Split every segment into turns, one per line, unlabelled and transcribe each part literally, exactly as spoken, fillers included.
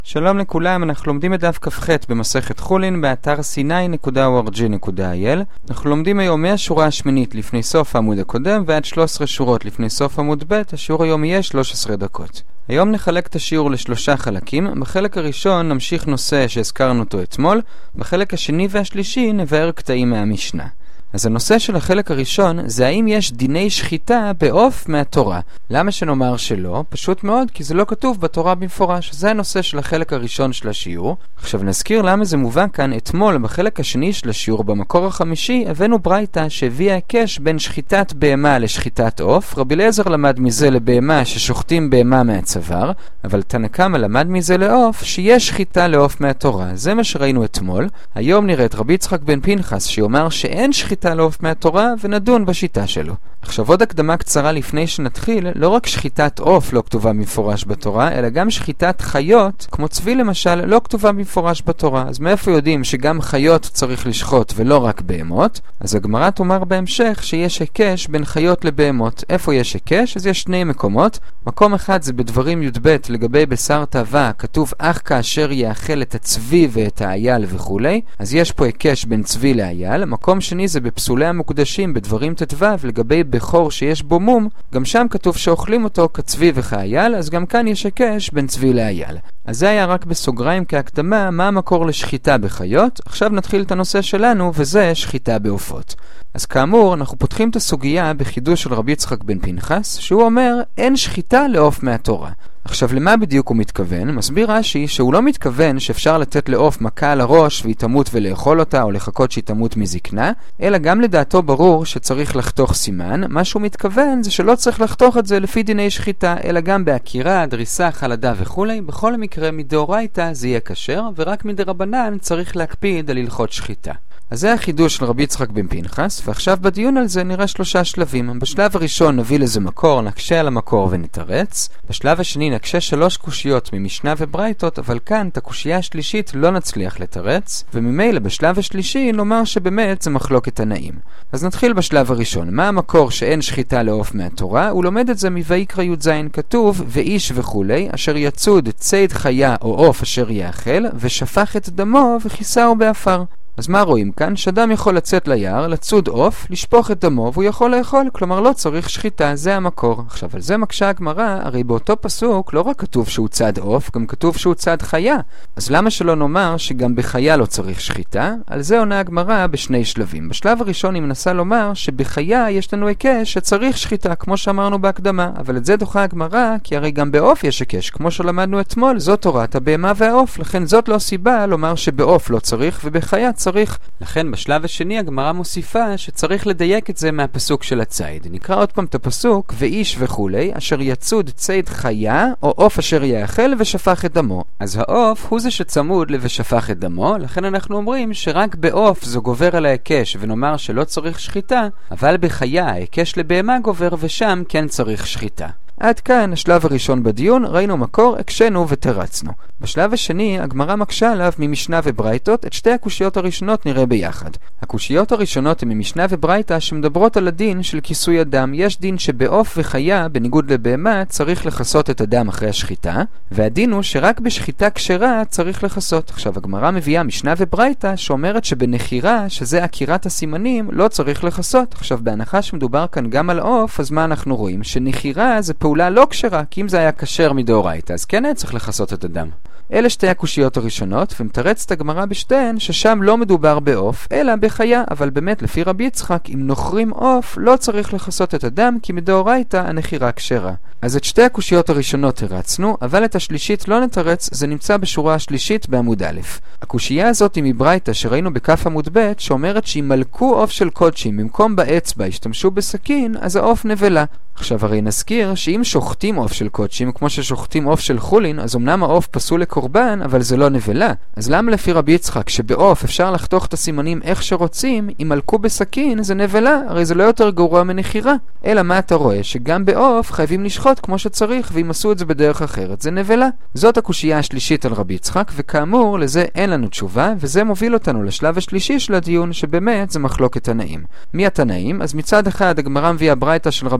שלום לכולם, אנחנו לומדים את דף כ"ח במסכת חולין באתר סיני נקודה או אר ג'י נקודה איי אל. אנחנו לומדים היום מהשורה השמינית לפני סוף העמוד הקודם ועד שלוש עשרה שורות לפני סוף עמוד ב'. השיעור היום יהיה שלוש עשרה דקות. היום נחלק את השיעור לשלושה חלקים. בחלק הראשון נמשיך נושא שהזכרנו אותו אתמול, בחלק השני והשלישי נבאר קטעים מהמשנה. אז הנושא של החלק הראשון זה האם יש דיני שחיטה בעוף מהתורה. למה שנאמר שלא? פשוט מאוד, כי זה לא כתוב בתורה במפורש. זה הנושא של החלק הראשון של השיעור. עכשיו נזכיר למה זה מובא כאן. אתמול בחלק השני של השיעור במקור החמישי הבאנו ברייתא שהביאה הקש בין שחיטת בהמה לשחיטת עוף. רבי אליעזר למד מזה לבהמה ששוחטים בהמה מהצוואר, אבל תנא קמא למד מזה לעוף שיש שחיטה לעוף מהתורה. זה מה שראינו אתמול. היום נראה את רבי יצחק בן פנחס שיאמר שאין שחיטה לעוף מהתורה ונדון בשיטה שלו. עכשיו עוד הקדמה קצרה לפני שנתחיל. לא רק שחיטת עוף לא כתובה במפורש בתורה, אלא גם שחיטת חיות, כמו צבי למשל, לא כתובה במפורש בתורה. אז מאיפה יודעים שגם חיות צריך לשחוט ולא רק בהמות? אז הגמרא תאמר בהמשך שיש היקש בין חיות לבהמות. איפה יש היקש? אז יש שני מקומות. מקום אחד זה בדברים י"ב לגבי בשר תאווה, כתוב אך כאשר יאכל את הצבי ואת האייל וכו'. אז יש פה היקש בין צבי לאייל. מקום שני זה בפסולי המוקדשים בדברים ט"ו לגבי בחור שיש בו מום, גם שם כתוב שאוכלים אותו כצבי וכאייל, אז גם כאן יש היקש בין צבי לאייל. אז זה היה רק בסוגריים כהקדמה מה המקור לשחיטה בחיות. עכשיו נתחיל את הנושא שלנו, וזה שחיטה בעופות. אז כאמור אנחנו פותחים את הסוגיה בחידוש של רבי יצחק בן פנחס, שהוא אומר אין שחיטה לעוף מהתורה. עכשיו למה בדיוק הוא מתכוון? מסביר רש"י שהוא לא מתכוון שאפשר לתת לעוף מכה על הראש והיא תמות ולאכול אותה או לחכות שהיא תמות מזקנה, אלא גם לדעתו ברור שצריך לחתוך סימן. מה שהוא מתכוון זה שלא צריך לחתוך את זה לפי דיני שחיטה, אלא גם בהקירה, דריסה, חלדה וכו'. בכל מקרה מדאורייתא זה יהיה כשר, ורק מדרבנן צריך להקפיד על הלכות שחיטה. אז זה החידוש של רבי יצחק בן פנחס, ועכשיו בדיון על זה נראה שלושה שלבים. בשלב הראשון נביא לזה מקור, נקשה על המקור ונתרץ. בשלב השני נקשה שלוש קושיות ממשנה וברייתות, אבל כאן את הקושייה השלישית לא נצליח לתרץ, וממילא בשלב השלישי נאמר שבאמת זה מחלוקת תנאים. אז נתחיל בשלב הראשון. מה המקור שאין שחיטה לעוף מהתורה? הוא לומד את זה מויקרא י"ז, כתוב ואיש וכולי אשר יצוד ציד חיה או עוף אשר יאכל ושפך את דמו וכיסהו באפר. אז מה רואים כאן? שאדם יכול לצאת ליער, לצוד עוף, לשפוך את דמו והוא יכול לאכול, כלומר לא צריך שחיטה, זה המקור. עכשיו על זה מקשה הגמרא, הרי באותו פסוק לא רק כתוב שהוא צד עוף, גם כתוב שהוא צד חיה. אז למה שלא נאמר שגם בחיה לא צריך שחיטה? על זה עונה הגמרא בשני שלבים. בשלב הראשון היא מנסה לומר שבחיה יש לנו היקש שצריך שחיטה, כמו שאמרנו בהקדמה, אבל את זה דוחה הגמרא, כי הרי גם בעוף יש היקש, כמו שלמדנו אתמול, זאת תורת הבהמה והעוף, לכן זאת לא סיבה לומר שבעוף לא צריך ובחיה צריך. לכן בשלב השני הגמרא מוסיפה שצריך לדייק את זה מהפסוק של הציד. נקרא עוד פעם את הפסוק ואיש וכולי אשר יצוד ציד חיה או עוף אשר יאכל ושפך את דמו. אז העוף הוא זה שצמוד ושפך את דמו, לכן אנחנו אומרים שרק בעוף זו גובר על ההיקש ונאמר שלא צריך שחיטה, אבל בחיה ההיקש לבהמה גובר ושם כן צריך שחיטה. עד כאן השלב הראשון בדיון, ראינו מקור, הקשנו ותרצנו. בשלב השני הגמרא מקשה עליו ממשנה וברייתות. את שתי הקושיות הראשונות נראה ביחד. הקושיות הראשונות הן ממשנה וברייתא שמדברות על הדין של כיסוי הדם. יש דין שבעוף וחיה בניגוד לבהמה צריך לחסות את הדם אחרי השחיטה, והדין הוא שרק בשחיטה כשרה צריך לחסות. עכשיו הגמרא מביאה משנה וברייתא שאומרת שבנחירה, שזה עקירת הסימנים, לא צריך לחסות. עכשיו בהנחה שמדובר כאן גם על עוף, אז מה אנחנו רואים? שנחירה זה פעולה לא כשרה, כי אם זה היה כשר מדאורייתא אז כן היה צריך לחסות את הדם. אלה שתי הקושיות הראשונות, ומתרצת הגמרא בשתיהן ששם לא מדובר בעוף אלא בחיה, אבל באמת לפי רבי יצחק אם נוחרים עוף לא צריך לחסות את הדם, כי מדאורייתא הנחירה כשרה. אז את שתי הקושיות הראשונות תרצנו, אבל את השלישית לא נתרץ, זה נמצא בשורה השלישית בעמוד א'. הקושייה הזאת היא מברייתא שראינו בכף עמוד ב', שאומרת שאם מלכו עוף של קודשים במקום באצבע השתמשו בסכין, אז העוף נבלה. עכשיו הרי נזכיר שאם שוחטים עוף של קודשים כמו ששוחטים עוף של חולין, אז אמנם העוף פסול לקורבן, אבל זה לא נבלה. אז למה לפי רבי יצחק שבעוף אפשר לחתוך את הסימנים איך שרוצים, אם מלכו בסכין זה נבלה? הרי זה לא יותר גרוע מנחירה. אלא מה אתה רואה? שגם בעוף חייבים לשחוט כמו שצריך, ואם עשו את זה בדרך אחרת זה נבלה. זאת הקושייה השלישית על רבי יצחק, וכאמור לזה אין לנו תשובה, וזה מוביל אותנו לשלב השלישי של הדיון, שבאמת זה מחלוקת תנאים. מי התנאים? אז מצד אחד הגמרא מביאה ברייתא של רבי אלעזר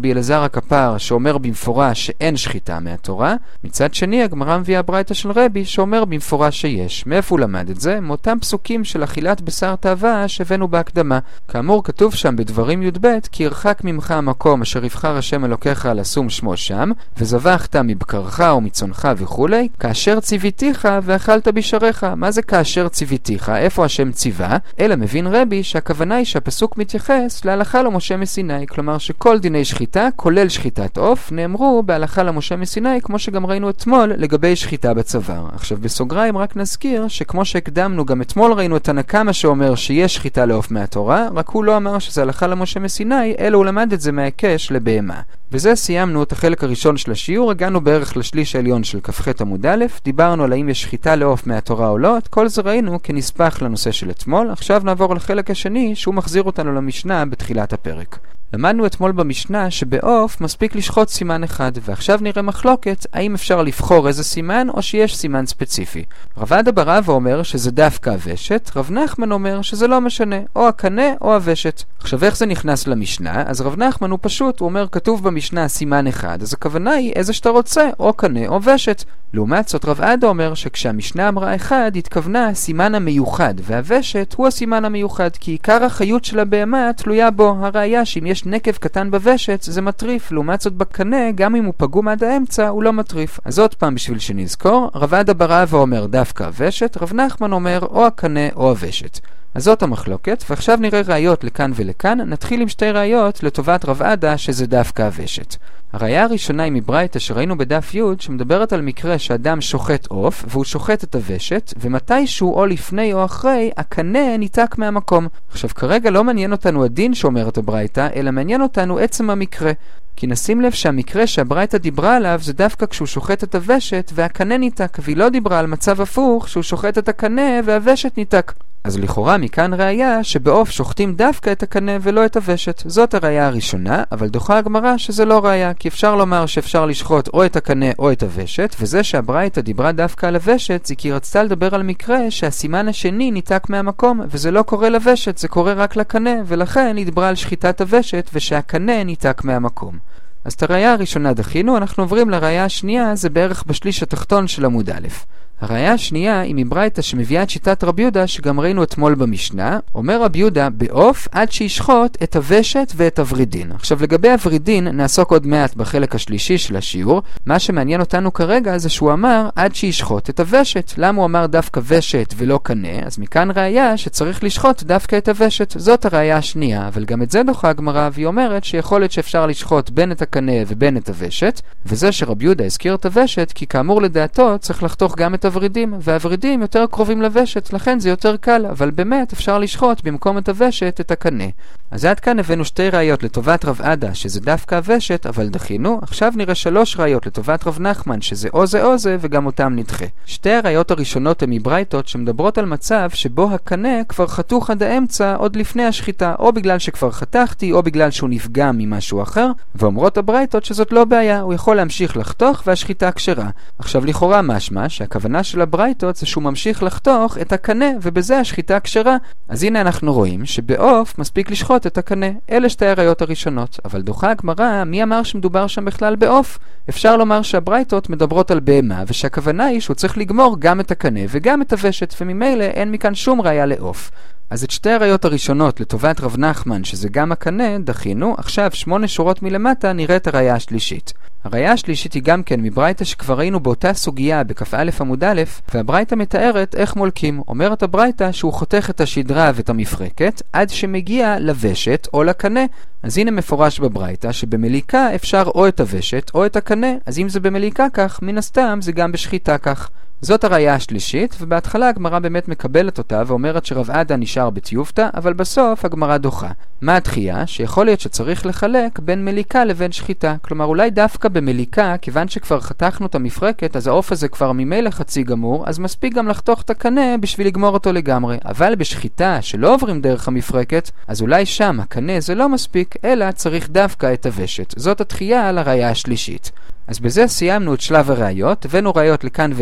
הכפר שאומר במפורש שאין שחיטה מהתורה. מצד שני, הגמרא מביאה ברייתא של רבי שאומר במפורש שיש. מאיפה הוא למד את זה? מאותם פסוקים של אכילת בשר תאווה שהבאנו בהקדמה. כאמור, כתוב שם בדברים י"ב, כי ירחק ממך המקום אשר יבחר השם אלוקיך לשום שמו שם, וזבחת מבקרך ומצונך וכו', כאשר ציוויתיך ואכלת בשעריך. מה זה כאשר ציוויתיך? איפה השם ציווה? אלא מבין רבי שהכוונה היא שהפסוק מתייחס להלכה למשה מסיני, כלומר שכל דיני שחיטה, כולל שחיטת עוף, נאמרו בהלכה למשה מסיני, כמו שגם ראינו אתמול לגבי שחיטה בצוואר. עכשיו בסוגריים רק נזכיר שכמו שהקדמנו, גם אתמול ראינו את הנקמה שאומר שיש שחיטה לעוף מהתורה, רק הוא לא אמר שזה הלכה למשה מסיני, אלא הוא למד את זה מהיקש לבהמה. וזה סיימנו את החלק הראשון של השיעור. הגענו בערך לשליש העליון של כ"ח עמוד א', דיברנו על האם יש שחיטה לעוף מהתורה או לא. את כל זה ראינו כנספח לנושא של אתמול. עכשיו נעבור לחלק השני שהוא מחזיר אותנו למשנה בתחילת הפרק. למדנו אתמול במשנה שבעוף מספיק לשחוט סימן אחד, ועכשיו נראה מחלוקת האם אפשר לבחור איזה סימן או שיש סימן ספציפי. רב עדה בר אבא אומר שזה דווקא הוושט, רב נחמן אומר שזה לא משנה, או הקנה או הוושט. עכשיו איך זה נכנס למשנה? אז רב נחמן הוא פשוט, הוא אומר כתוב במשנה סימן אחד, אז הכוונה היא איזה שאתה רוצה, או קנה או ושט. לעומת זאת רב עדה אומר שכשהמשנה אמרה אחד, התכוונה הסימן המיוחד, והוושט הוא הסימן המיוחד, כי עיקר החיות של הבהמה תלויה בו. הראיה שאם יש נקב קטן בוושט זה מטריף, לעומת זאת בקנה גם אם הוא פגום עד האמצע הוא לא מטריף. אז עוד פעם בשביל שנזכור, רב עדה בר אבא אומר דווקא הוושט, רב נחמן אומר או הקנה או הוושט. אז זאת המחלוקת, ועכשיו נראה ראיות לכאן ולכאן. נתחיל עם שתי ראיות לטובת רב עדה שזה דווקא הוושט. הראיה הראשונה היא מברייתא שראינו בדף י' שמדברת על מקרה שאדם שוחט עוף והוא שוחט את הוושט, ומתישהו או לפני או אחרי הקנה ניתק מהמקום. עכשיו כרגע לא מעניין אותנו הדין שאומר את הברייתא, אלא מעניין אותנו עצם המקרה. כי נשים לב שהמקרה שהברייתא דיברה עליו זה דווקא כשהוא שוחט את הוושט והקנה ניתק, והיא לא דיברה על מצב הפוך שהוא שוחט את הקנה והוושט ניתק. אז לכאורה מכאן ראיה שבעוף שוחטים דווקא את הקנה ולא את הוושט. זאת הראיה הראשונה, אבל דוחה הגמרא שזה לא ראיה, כי אפשר לומר שאפשר לשחוט או את הקנה או את הוושט, וזה שהברייתא דיברה דווקא על הוושט זה כי רצתה לדבר על מקרה שהסימן השני ניתק מהמקום, וזה לא קורה לוושט, זה קורה רק לקנה, ולכן היא דיברה על שחיטת הוושט ושהקנה ניתק מהמקום. אז את הראיה הראשונה דחינו, אנחנו עוברים לראיה השנייה, זה בערך בשליש התחתון של עמוד א'. הראיה השנייה היא מברייתא שמביאה את שיטת רבי יהודה שגם ראינו אתמול במשנה. אומר רבי יהודה בעוף עד שישחוט את הוושט ואת הוורידין. עכשיו לגבי הוורידין נעסוק עוד מעט בחלק השלישי של השיעור. מה שמעניין אותנו כרגע זה שהוא אמר עד שישחוט את הוושט. למה הוא אמר דווקא ושט ולא קנה? אז מכאן ראיה שצריך לשחוט דווקא את הוושט. זאת הראיה השנייה, אבל גם את זה דוחה הגמרא, והיא אומרת שיכול להיות שאפשר לשחוט בין את הקנה ובין את הוושט, וזה שרבי יהודה הזכיר את הוושט כי כאמור לדעתו צריך לחתוך גם את הוורידים, והוורידים יותר קרובים לוושט, לכן זה יותר קל, אבל באמת אפשר לשחוט במקום את הוושט את הקנה. אז עד כאן הבאנו שתי ראיות לטובת רב עדה שזה דווקא הוושט, אבל דחינו. עכשיו נראה שלוש ראיות לטובת רב נחמן שזה או זה או זה, וגם אותם נדחה. שתי הראיות הראשונות הן מברייתות שמדברות על מצב שבו הקנה כבר חתוך עד האמצע עוד לפני השחיטה, או בגלל שכבר חתכתי או בגלל שהוא נפגע ממשהו אחר, ואומרות הברייתות שזאת לא בעיה, הוא יכול להמשיך לחתוך והשחיטה כשרה. עכשיו לכאורה משמע שהכוונה של הברייתות זה שהוא ממשיך לחתוך את הקנה ובזה השחיטה כשרה. אז הנה אנחנו רואים שבעוף מספיק לשחוט את הקנה. אלה שתי הראיות הראשונות, אבל דוחה הגמרא מי אמר שמדובר שם בכלל בעוף? אפשר לומר שהברייתות מדברות על בהמה, ושהכוונה היא שהוא צריך לגמור גם את הקנה וגם את הוושט, וממילא אין מכאן שום ראיה לעוף. אז את שתי הראיות הראשונות לטובת רב נחמן שזה גם הקנה דחינו. עכשיו שמונה שורות מלמטה נראה את הראיה השלישית. הראיה השלישית היא גם כן מברייתא שכבר ראינו באותה סוגיה בכ"א עמוד א', והברייתא מתארת איך מולקים. אומרת הברייתא שהוא חותך את השדרה ואת המפרקת עד שמגיע לוושט או לקנה. אז הנה מפורש בברייתא שבמליקה אפשר או את הוושט או את הקנה, אז אם זה במליקה כך, מן הסתם זה גם בשחיטה כך. זאת הראיה השלישית, ובהתחלה הגמרא באמת מקבלת אותה ואומרת שרב עדה נשאר בתיובתא, אבל בסוף הגמרא דוחה. מה הדחייה? שיכול להיות שצריך לחלק בין מליקה לבין שחיטה. כלומר אולי דווקא במליקה, כיוון שכבר חתכנו את המפרקת, אז העוף הזה כבר ממילא חצי גמור, אז מספיק גם לחתוך את הקנה בשביל לגמור אותו לגמרי. אבל בשחיטה שלא עוברים דרך המפרקת, אז אולי שם הקנה זה לא מספיק, אלא צריך דווקא את הוושט. זאת הדחייה על הראיה השלישית. אז בזה סיימנו את שלב הראיות, הבאנו ראיות לכאן ולכאן,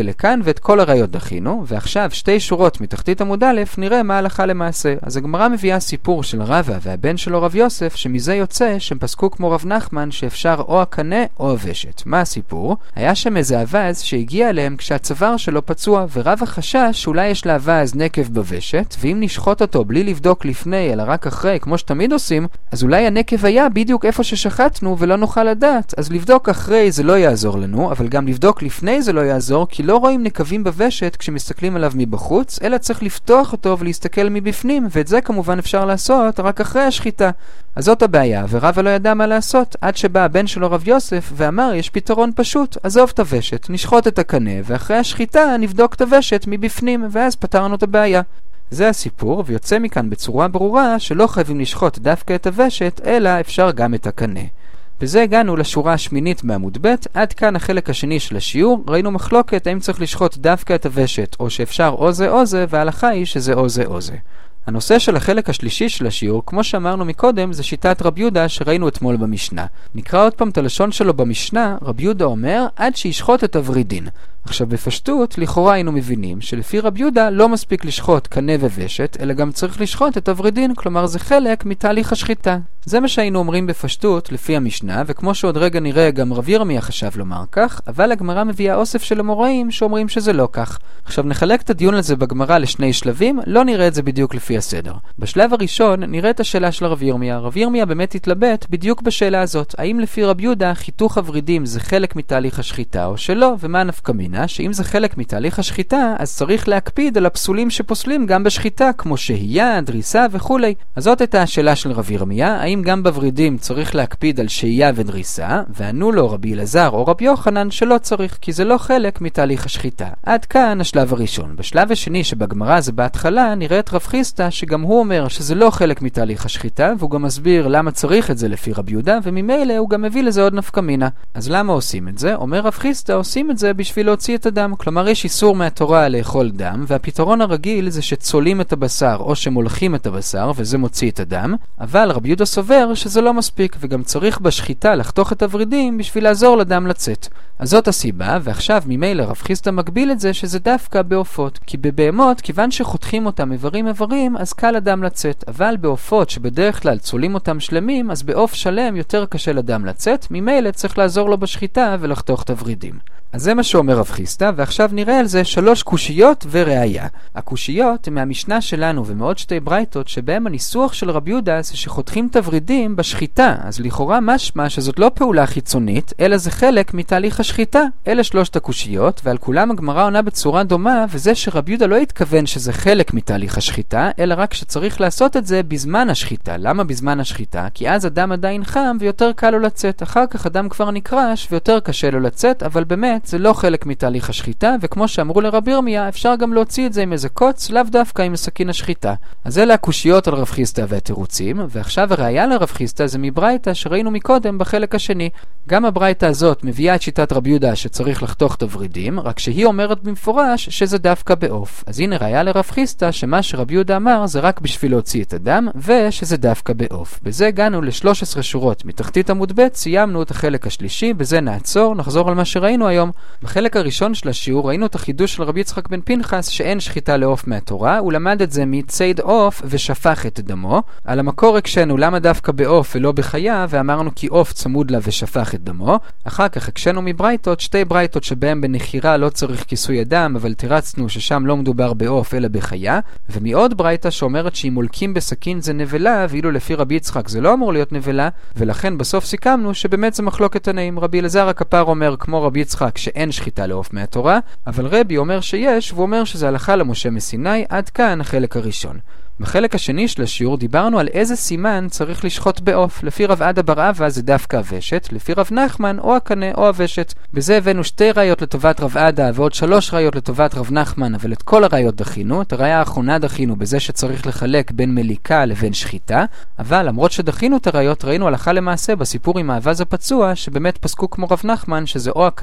ואת כל הראיות דחינו, ועכשיו שתי שורות מתחתית עמוד א' נראה מה הלכה למעשה. אז הגמרא מביאה סיפור של רבא והבן שלו רב יוסף, שמזה יוצא שהם פסקו כמו רב נחמן שאפשר או הקנה או הוושת. מה הסיפור? היה שם איזה אבז שהגיע אליהם כשהצוואר שלו פצוע, ורבא חשש שאולי יש לאבז נקב בוושת, ואם נשחוט אותו בלי לבדוק לפני אלא רק אחרי, כמו שתמיד עושים, אז אולי הנקב היה בדיוק איפה ששחטנו ולא נוכל לדעת. אז לבדוק אחרי זה לא יעזור לנו, אבל גם לבדוק לפני זה לא יעזור, כי לא רואים נקבים בוושת כשמסתכלים עליו מבחוץ, אלא צריך לפתוח אותו ולהסתכל מבפנים, ואת זה כמובן אפשר לעשות רק אחרי השחיטה. אז זאת הבעיה, ורבא לא ידע מה לעשות, עד שבא הבן שלו רב יוסף ואמר, יש פתרון פשוט, עזוב את הוושת, נשחוט את הקנה, ואחרי השחיטה נבדוק את הוושת מבפנים, ואז פתרנו את הבעיה. זה הסיפור, ויוצא מכאן בצורה ברורה שלא חייבים לשחוט דווקא את הוושת, אלא אפשר גם את הקנה. בזה הגענו לשורה השמינית בעמוד ב'. עד כאן החלק השני של השיעור. ראינו מחלוקת האם צריך לשחוט דווקא את הוושת, או שאפשר או זה או זה, וההלכה היא שזה או זה או זה. הנושא של החלק השלישי של השיעור, כמו שאמרנו מקודם, זה שיטת רב יהודה שראינו אתמול במשנה. נקרא עוד פעם את הלשון שלו במשנה. רב יהודה אומר, עד שישחוט את הוורידין. עכשיו בפשטות, לכאורה היינו מבינים שלפי רב יהודה לא מספיק לשחוט קנה וושת, אלא גם צריך לשחוט את הוורידין, כלומר זה חלק מתהליך השחיטה. זה מה שהיינו אומרים בפשטות לפי המשנה, וכמו שעוד רגע נראה גם רב ירמיה חשב לומר כך, אבל הגמרא מביאה אוסף של המוראים שאומרים שזה לא כך. עכשיו נחלק את הדיון הזה בגמרא לשני שלבים, לא נראה את זה בדיוק לפי הסדר. בשלב הראשון נראה את השאלה של רב ירמיה. רב ירמיה באמת התלבט בדיוק בשאלה הזאת, האם לפי רב יהודה חיתוך הוורידים זה חלק מתהליך השחיטה או שלא, ומה נפקא מינה? שאם זה חלק מתהליך השחיטה, אז צריך להקפיד על הפסולים שפוסלים גם בשחיטה, כמו שהייה, דריסה וכו'. אז זאת הייתה השאלה של רב ירמיה, האם גם בוורידים צריך להקפיד על שהייה ודריסה, וענו לו רבי אלעזר או רבי יוחנן שלא צריך, כי זה לא חלק מתהליך השחיטה. עד כאן השלב הראשון. בשלב השני שבגמרא זה בהתחלה, נראית רב חיסטה שגם הוא אומר שזה לא חלק מתהליך השחיטה, והוא גם מסביר למה צריך את זה לפי רבי יהודה, וממילא הוא גם מביא לזה עוד נפקא מינה. אז למה עושים את זה? אומר רב חיסטה, עושים את זה בשביל להוציא את הדם. כלומר יש איסור מהתורה לאכול דם, והפתרון הרגיל זה שצולים את הבשר או שמולכים את הבשר, וזה מוציא את הדם. אבל רבי יהודה סובר שזה לא מספיק, וגם צריך בשחיטה לחתוך את הוורידים בשביל לעזור לדם לצאת. אז זאת הסיבה, ועכשיו ממילא רב חיסטה מגביל את זה שזה דווקא בעופות, כי בבהמות, כיוון שחותכים אותם איברים איברים, אז קל לדם לצאת, אבל בעופות שבדרך כלל צולים אותם שלמים, אז בעוף שלם יותר קשה לדם לצאת, ממילא צריך לעזור לו בשחיטה ולחתוך את הוורידים. אז זה מה שאומר רב חיסטה, ועכשיו נראה על זה שלוש קושיות וראיה. הקושיות הן מהמשנה שלנו ומעוד שתי ברייתות שבהם הניסוח של רב יהודה זה שחותכים את הוורידים בשחיטה, אז לכאורה משמע שזאת לא פעולה חיצונית, אלא זה חלק מתהליך השחיטה. אלה שלושת הקושיות, ועל כולם הגמרא עונה בצורה דומה, וזה שרב יהודה לא התכוון שזה חלק מתהליך השחיטה, אלא רק שצריך לעשות את זה בזמן השחיטה. למה בזמן השחיטה? כי אז הדם עדיין חם ויותר קל לו לצאת. אחר כך הדם כבר נקרש ויותר קשה לו לצאת, אבל באמת זה לא חלק מתהליך השחיטה, וכמו שאמרו לרב ירמיה, אפשר גם להוציא את זה עם איזה קוץ, לאו דווקא עם סכין השחיטה. אז אלה הקושיות על רב חיסטה והתירוצים, ועכשיו הראיה לרב חיסטה זה מברייתא שראינו מקודם בחלק השני. גם הברייתא הזאת מביאה את שיטת רב יהודה שצריך לחתוך את הוורידים, רק שהיא אומרת במפורש שזה דווקא בעוף. אז הנה ראיה לרב חיסטה שמה שרב יהודה אמר זה רק בשביל להוציא את הדם, ושזה דווקא בעוף. בזה הגענו ל-שלוש עשרה שורות מתחתית עמוד ב', סיימנו את החלק השלישי, בזה נעצור, נחזור על מה שראינו היום. בחלק הראשון של השיעור ראינו את החידוש של רבי יצחק בן פנחס שאין שחיטה לעוף מהתורה, הוא למד את זה מציד עוף ושפך את דמו. על המקור הקשנו למה דווקא בעוף ולא בחיה, ואמרנו כי עוף צמוד לה ושפך את דמו. אחר כך הקשנו מברייתות, שתי ברייתות שבהם בנחירה לא צריך כיסוי הדם, אבל תירצנו ששם לא מדובר בעוף אלא בחיה, ומעוד ברייתה שאומרת שאם מולקים בסכין זה נבלה, ואילו לפי רבי יצחק זה לא אמור להיות נבלה, ולכן בסוף סיכמנו שבאמת זה מחלוקת תנאים. רבי אלעזר הכפר אומר כמו רבי יצחק שאין שחיטה לעוף מהתורה, אבל רבי אומר שיש, והוא אומר שזה הלכה למשה מסיני. עד כאן החלק הראשון. בחלק השני של השיעור דיברנו על איזה סימן צריך לשחוט בעוף. לפי רב עדה בר אבא זה דווקא הוושת, לפי רב נחמן או הקנה או הוושת. בזה הבאנו שתי ראיות לטובת רב עדה ועוד שלוש ראיות לטובת רב נחמן, אבל את כל הראיות דחינו. את הראיה האחרונה דחינו בזה שצריך לחלק בין מליקה לבין שחיטה, אבל למרות שדחינו את הראיות ראינו הלכה למעשה בסיפור עם האבז הפצוע שבאמת פסקו כמו רב נחמן שזה או הקנה או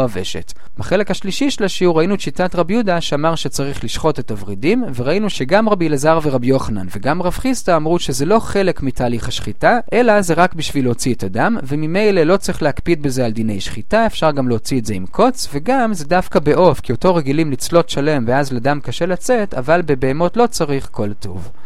הוושט. בחלק השלישי של השיעור ראינו את שיטת רבי יהודה שאמר שצריך לשחוט את הוורידים, וראינו שגם רבי אלעזר ורבי יוחנן וגם רב חיסדא אמרו שזה לא חלק מתהליך השחיטה, אלא זה רק בשביל להוציא את הדם, וממילא לא צריך להקפיד בזה על דיני שחיטה, אפשר גם להוציא את זה עם קוץ, וגם זה דווקא בעוף, כי אותו רגילים לצלות שלם ואז לדם קשה לצאת, אבל בבהמות לא צריך כל טוב.